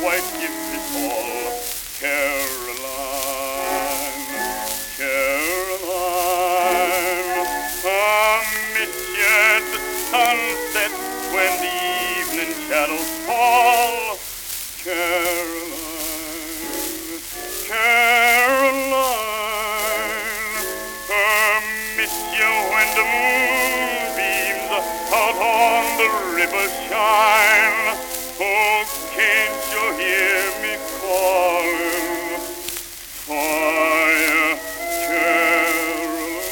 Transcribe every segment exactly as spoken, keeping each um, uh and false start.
white gives it all. Caroline, Caroline, I miss you at the sunset when the evening shadows fall. Caroline, Caroline, I miss you when the moonbeams out on the river shine. Oh, can't you hear me calling for you, Caroline?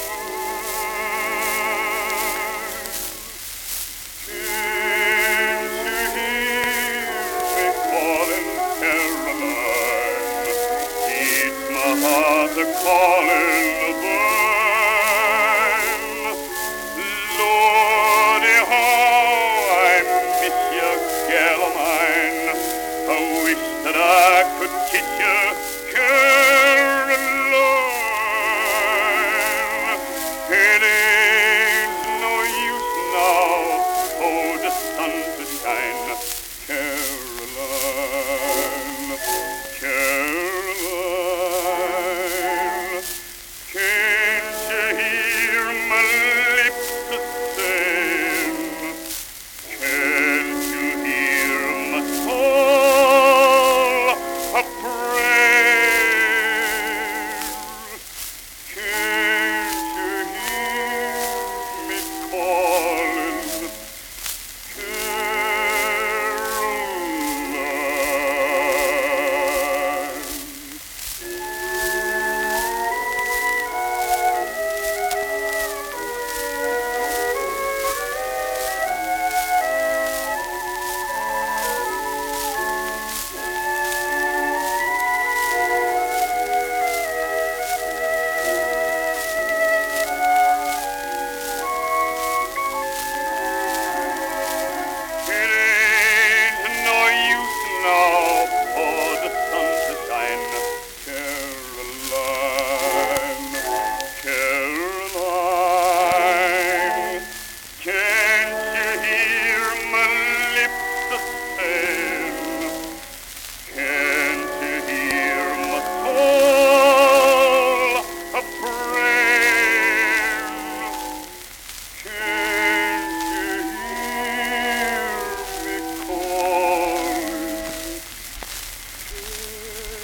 Can't you hear me calling, Caroline? It's my heart a calling.